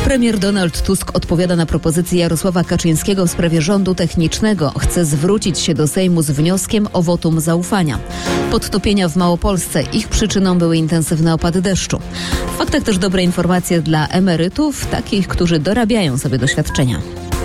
Premier Donald Tusk odpowiada na propozycję Jarosława Kaczyńskiego w sprawie rządu technicznego. Chce zwrócić się do Sejmu z wnioskiem o wotum zaufania. Podtopienia w Małopolsce. Ich przyczyną były intensywne opady deszczu. W faktach też dobre informacje dla emerytów, takich, którzy dorabiają sobie doświadczenia.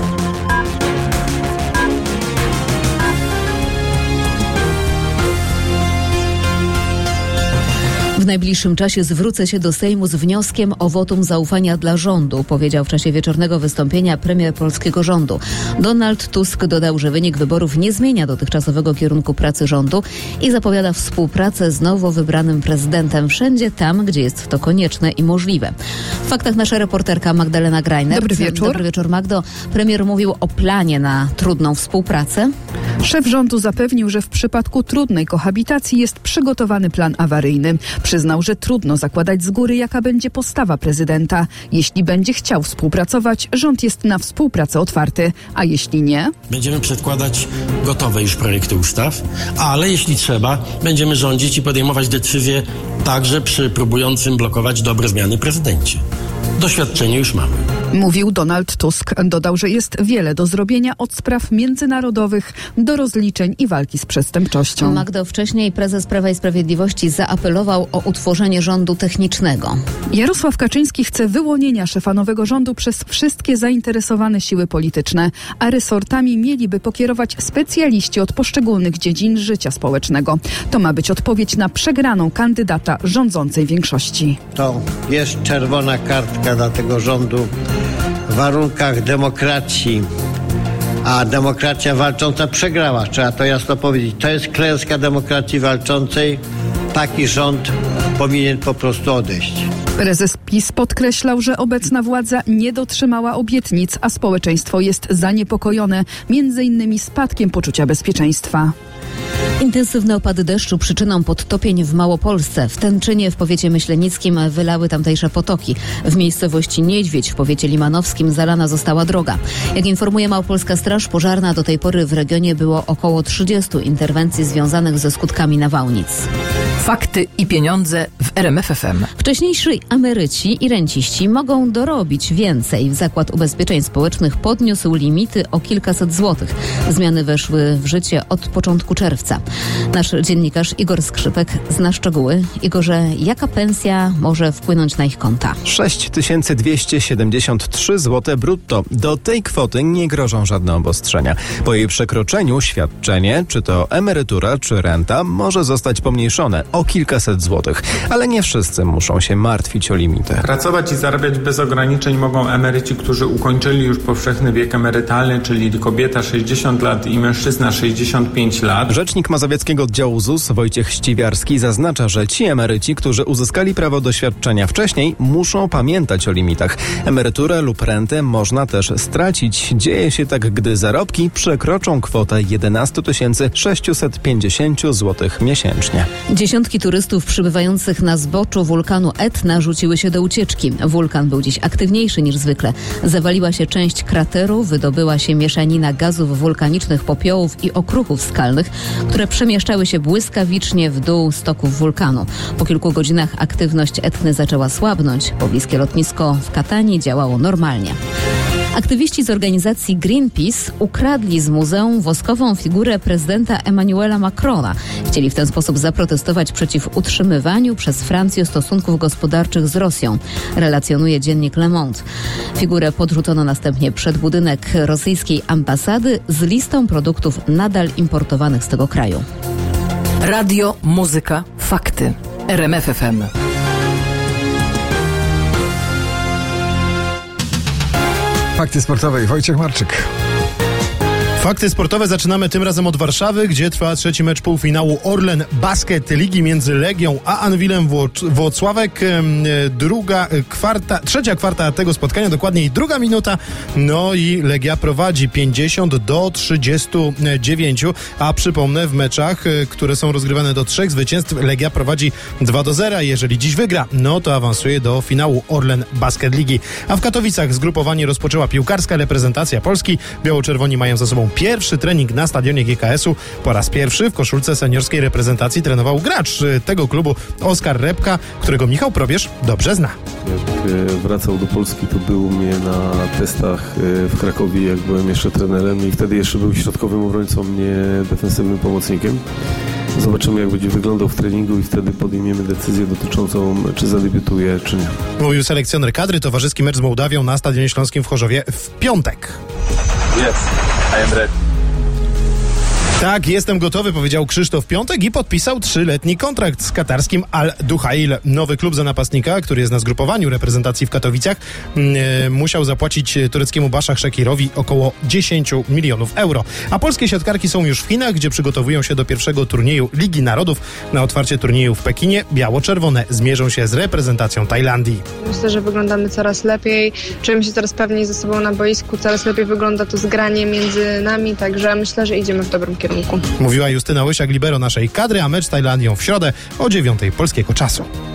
W najbliższym czasie zwrócę się do Sejmu z wnioskiem o wotum zaufania dla rządu, powiedział w czasie wieczornego wystąpienia premier polskiego rządu. Donald Tusk dodał, że wynik wyborów nie zmienia dotychczasowego kierunku pracy rządu i zapowiada współpracę z nowo wybranym prezydentem wszędzie tam, gdzie jest to konieczne i możliwe. W faktach nasza reporterka Magdalena Grajner. Dobry wieczór. Dobry wieczór, Magdo. Premier mówił o planie na trudną współpracę. Szef rządu zapewnił, że w przypadku trudnej kohabitacji jest przygotowany plan awaryjny. Przyznał, że trudno zakładać z góry, jaka będzie postawa prezydenta. Jeśli będzie chciał współpracować, rząd jest na współpracę otwarty, a jeśli nie? Będziemy przedkładać gotowe już projekty ustaw, ale jeśli trzeba, będziemy rządzić i podejmować decyzje także przy próbującym blokować dobre zmiany prezydencie. Doświadczenie już mamy. Mówił Donald Tusk. Dodał, że jest wiele do zrobienia od spraw międzynarodowych do rozliczeń i walki z przestępczością. Magdo, wcześniej prezes Prawa i Sprawiedliwości zaapelował o utworzenie rządu technicznego. Jarosław Kaczyński chce wyłonienia szefa nowego rządu przez wszystkie zainteresowane siły polityczne, a resortami mieliby pokierować specjaliści od poszczególnych dziedzin życia społecznego. To ma być odpowiedź na przegraną kandydata rządzącej większości. To jest czerwona kartka dla tego rządu w warunkach demokracji, a demokracja walcząca przegrała. Trzeba to jasno powiedzieć. To jest klęska demokracji walczącej. Taki rząd powinien po prostu odejść. Prezes PiS podkreślał, że obecna władza nie dotrzymała obietnic, a społeczeństwo jest zaniepokojone, m.in. spadkiem poczucia bezpieczeństwa. Intensywne opady deszczu przyczyną podtopień w Małopolsce. W Tęczynie w powiecie myślenickim wylały tamtejsze potoki. W miejscowości Niedźwiedź w powiecie limanowskim zalana została droga. Jak informuje Małopolska Straż Pożarna, do tej pory w regionie było około 30 interwencji związanych ze skutkami nawałnic. Fakty i pieniądze w RMF FM. Wcześniejsi emeryci i renciści mogą dorobić więcej. Zakład Ubezpieczeń Społecznych podniósł limity o kilkaset złotych. Zmiany weszły w życie od początku czerwca. Nasz dziennikarz Igor Skrzypek zna szczegóły. Igorze, jaka pensja może wpłynąć na ich konta? 6273 zł brutto. Do tej kwoty nie grożą żadne obostrzenia. Po jej przekroczeniu świadczenie, czy to emerytura, czy renta, może zostać pomniejszone o kilkaset złotych. Ale nie wszyscy muszą się martwić o limity. Pracować i zarabiać bez ograniczeń mogą emeryci, którzy ukończyli już powszechny wiek emerytalny, czyli kobieta 60 lat i mężczyzna 65 lat. Rzecznik Mazowieckiego Oddziału ZUS Wojciech Ściwiarski zaznacza, że ci emeryci, którzy uzyskali prawo do świadczenia wcześniej, muszą pamiętać o limitach. Emeryturę lub rentę można też stracić. Dzieje się tak, gdy zarobki przekroczą kwotę 11 650 zł miesięcznie. Dziesiątki turystów przybywających na zboczu wulkanu Etna rzuciły się do ucieczki. Wulkan był dziś aktywniejszy niż zwykle. Zawaliła się część krateru, wydobyła się mieszanina gazów wulkanicznych, popiołów i okruchów skalnych, które przemieszczały się błyskawicznie w dół stoków wulkanu. Po kilku godzinach aktywność Etny zaczęła słabnąć. Pobliskie lotnisko w Katani działało normalnie. Aktywiści z organizacji Greenpeace ukradli z muzeum woskową figurę prezydenta Emmanuela Macrona. Chcieli w ten sposób zaprotestować przeciw utrzymywaniu przez Francję stosunków gospodarczych z Rosją, relacjonuje dziennik Le Monde. Figurę podrzucono następnie przed budynek rosyjskiej ambasady z listą produktów nadal importowanych z tego kraju. Radio, muzyka, fakty. RMF FM. Fakty sportowe. Wojciech Marczyk. Fakty sportowe zaczynamy tym razem od Warszawy, gdzie trwa trzeci mecz półfinału Orlen Basket Ligi między Legią a Anwilem Włocławek. Trzecia kwarta tego spotkania, dokładniej druga minuta. No i Legia prowadzi 50-39, a przypomnę, w meczach, które są rozgrywane do 3 zwycięstw, Legia prowadzi 2-0. Jeżeli dziś wygra, no to awansuje do finału Orlen Basket Ligi. A w Katowicach zgrupowanie rozpoczęła piłkarska reprezentacja Polski. Biało-czerwoni mają za sobą pierwszy trening na stadionie GKS-u. Po raz pierwszy w koszulce seniorskiej reprezentacji trenował gracz tego klubu Oskar Repka, którego Michał Probierz dobrze zna. Jak wracał do Polski, to był mnie na testach w Krakowie, jak byłem jeszcze trenerem i wtedy jeszcze był środkowym obrońcą, nie defensywnym pomocnikiem. Zobaczymy, jak będzie wyglądał w treningu i wtedy podejmiemy decyzję dotyczącą, czy zadebiutuje, czy nie. Mówił selekcjoner kadry. Towarzyski mecz z Mołdawią na Stadionie Śląskim w Chorzowie w piątek. Yes, I am ready. Tak, jestem gotowy, powiedział Krzysztof Piątek i podpisał 3-letni kontrakt z katarskim Al-Duhail. Nowy klub za napastnika, który jest na zgrupowaniu reprezentacji w Katowicach, musiał zapłacić tureckiemu Başakşehirowi około 10 milionów euro. A polskie siatkarki są już w Chinach, gdzie przygotowują się do pierwszego turnieju Ligi Narodów. Na otwarcie turnieju w Pekinie biało-czerwone zmierzą się z reprezentacją Tajlandii. Myślę, że wyglądamy coraz lepiej, czujemy się coraz pewniej ze sobą na boisku, coraz lepiej wygląda to zgranie między nami, także myślę, że idziemy w dobrym kierunku. Mówiła Justyna Łysiak, libero naszej kadry, a mecz z Tajlandią w środę o 9:00 polskiego czasu.